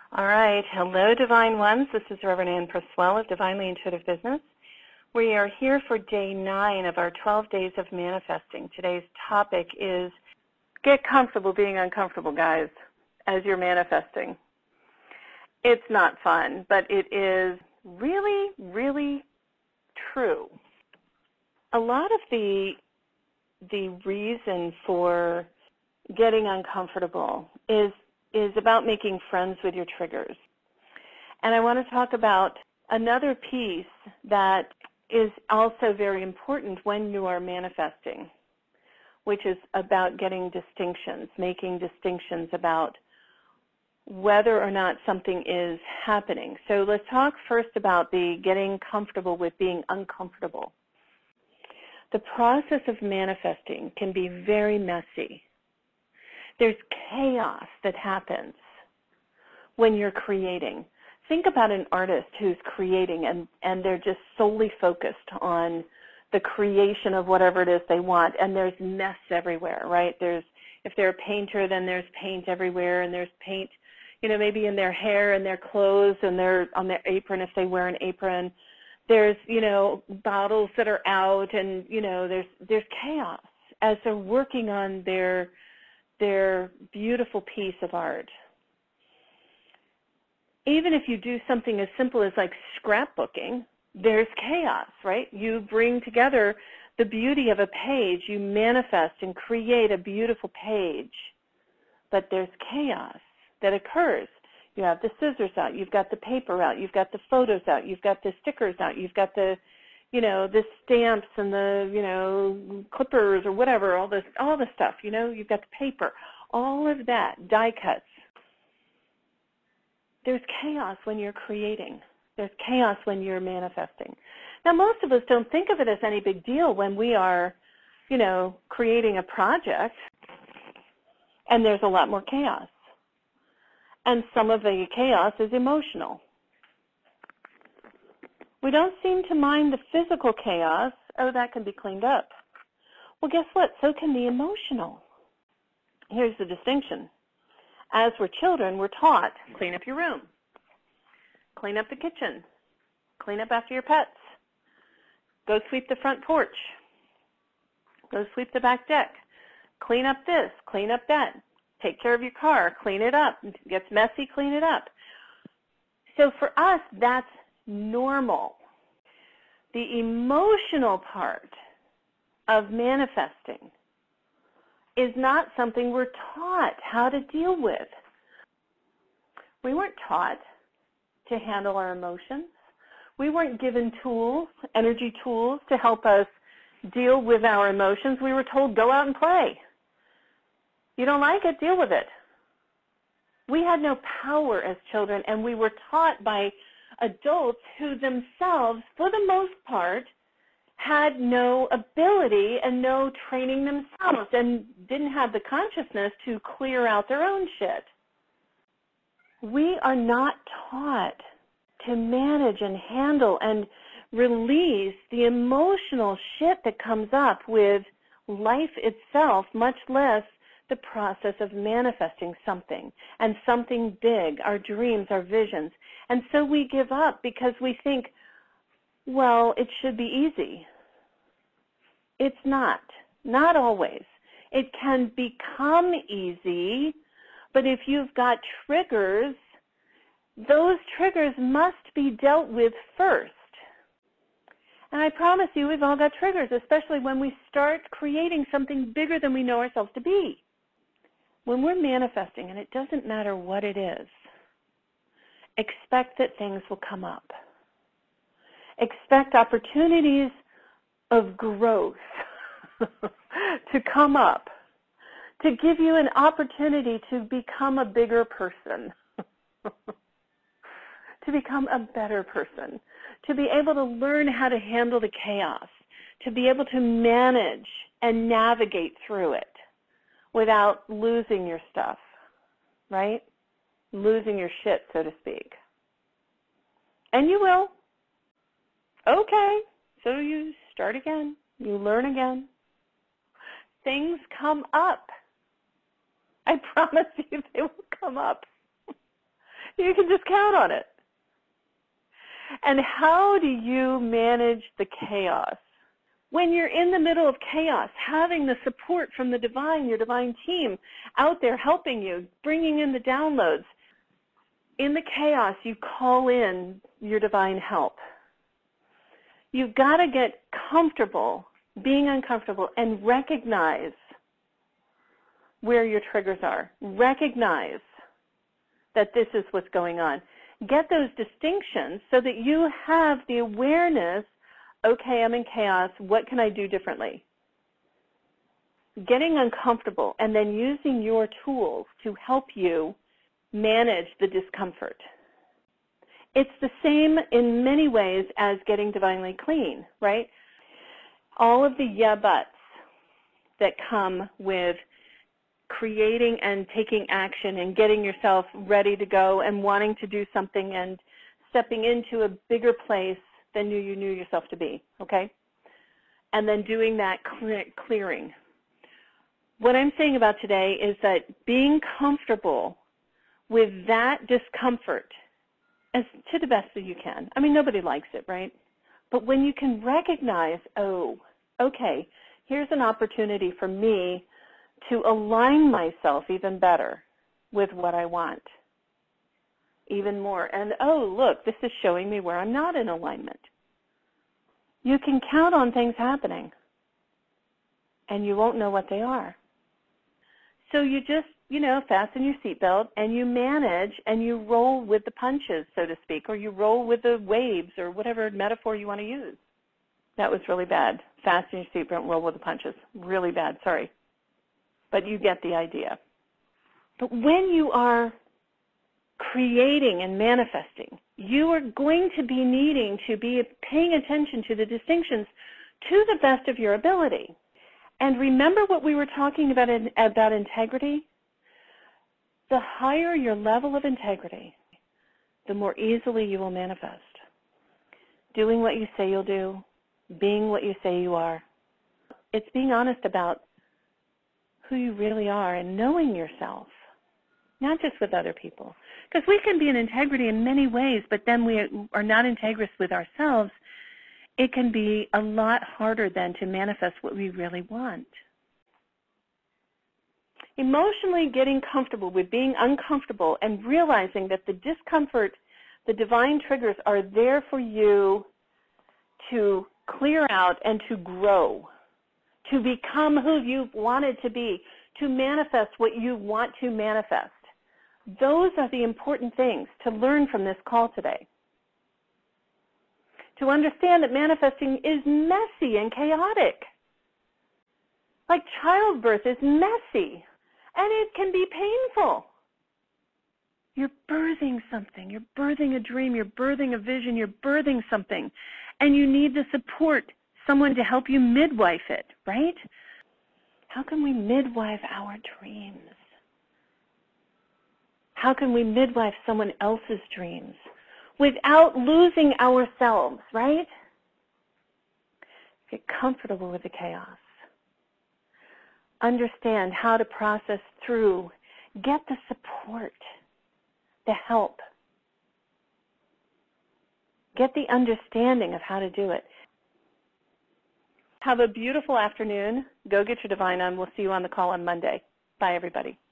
All right. Hello, Divine Ones. This is Reverend Ann Perswell of Divinely Intuitive Business. We are here for day 9 of our 12 days of manifesting. Today's topic is get comfortable being uncomfortable, guys, as you're manifesting. It's not fun, but it is really, really true. A lot of the reason for getting uncomfortable is about making friends with your triggers. And I want to talk about another piece that is also very important when you are manifesting, which is about getting distinctions, making distinctions about whether or not something is happening. So let's talk first about the getting comfortable with being uncomfortable. The process of manifesting can be very messy. There's chaos that happens when you're creating. Think about an artist who's creating and they're just solely focused on the creation of whatever it is they want, and there's mess everywhere, right? If they're a painter, then there's paint everywhere, and there's paint, maybe in their hair and their clothes and on their apron if they wear an apron. There's, bottles that are out, and, there's chaos as they're working on their beautiful piece of art. Even if you do something as simple as like scrapbooking, there's chaos, right? You bring together the beauty of a page, you manifest and create a beautiful page, but there's chaos that occurs. You have the scissors out, you've got the paper out, you've got the photos out, you've got the stickers out, you've got the the stamps and the, clippers or whatever, all the stuff, you've got the paper, all of that, die cuts. There's chaos when you're creating. There's chaos when you're manifesting. Now, most of us don't think of it as any big deal when we are, creating a project, and there's a lot more chaos. And some of the chaos is emotional. We don't seem to mind the physical chaos. Oh, that can be cleaned up. Well, guess what? So can the emotional. Here's the distinction. As we're children, we're taught, clean up your room, clean up the kitchen, clean up after your pets, go sweep the front porch, go sweep the back deck, clean up this, clean up that, take care of your car, clean it up. If it gets messy, clean it up. So for us, that's normal. The emotional part of manifesting is not something we're taught how to deal with. We weren't taught to handle our emotions. We weren't given tools, energy tools, to help us deal with our emotions. We were told, go out and play. You don't like it, deal with it. We had no power as children, and we were taught by adults who themselves, for the most part, had no ability and no training themselves and didn't have the consciousness to clear out their own shit. We are not taught to manage and handle and release the emotional shit that comes up with life itself, much less the process of manifesting something and something big, our dreams, our visions. And so we give up because we think, well, it should be easy. It's not always. It can become easy, but if you've got triggers, those triggers must be dealt with first. And I promise you, we've all got triggers, especially when we start creating something bigger than we know ourselves to be. When we're manifesting, and it doesn't matter what it is, expect that things will come up. Expect opportunities of growth to come up, to give you an opportunity to become a bigger person, to become a better person, to be able to learn how to handle the chaos, to be able to manage and navigate through it without losing your stuff, right? Losing your shit, so to speak. And you will. Okay, so you start again. You learn again. Things come up. I promise you they will come up. You can just count on it. And how do you manage the chaos? When you're in the middle of chaos, having the support from the divine, your divine team out there helping you, bringing in the downloads. In the chaos, you call in your divine help. You've got to get comfortable being uncomfortable and recognize where your triggers are. Recognize that this is what's going on. Get those distinctions so that you have the awareness, okay, I'm in chaos, what can I do differently? Getting uncomfortable and then using your tools to help you manage the discomfort. It's the same in many ways as getting divinely clean, right? All of the yeah buts that come with creating and taking action and getting yourself ready to go and wanting to do something and stepping into a bigger place than you knew yourself to be, okay? And then doing that clearing. What I'm saying about today is that being comfortable with that discomfort as to the best that you can. I mean, nobody likes it, right? But when you can recognize, oh, okay, here's an opportunity for me to align myself even better with what I want, even more. And, oh, look, this is showing me where I'm not in alignment. You can count on things happening, and you won't know what they are. So you just, fasten your seatbelt, and you manage, and you roll with the punches, so to speak, or you roll with the waves, or whatever metaphor you want to use. That was really bad. Fasten your seatbelt, roll with the punches. Really bad, sorry. But you get the idea. But when you are creating and manifesting, you are going to be needing to be paying attention to the distinctions to the best of your ability. And remember what we were talking about integrity? The higher your level of integrity, the more easily you will manifest. Doing what you say you'll do, being what you say you are. It's being honest about who you really are and knowing yourself, not just with other people. Because we can be in integrity in many ways, but then we are not integrous with ourselves. It can be a lot harder then to manifest what we really want. Emotionally getting comfortable with being uncomfortable and realizing that the discomfort, the divine triggers are there for you to clear out and to grow, to become who you've wanted to be, to manifest what you want to manifest. Those are the important things to learn from this call today. To understand that manifesting is messy and chaotic. Like childbirth is messy, and it can be painful. You're birthing something. You're birthing a dream. You're birthing a vision. You're birthing something, and you need the support, someone to help you midwife it, right? How can we midwife our dreams? How can we midwife someone else's dreams without losing ourselves, right? Get comfortable with the chaos. Understand how to process through. Get the support, the help. Get the understanding of how to do it. Have a beautiful afternoon. Go get your divine on. We'll see you on the call on Monday. Bye, everybody.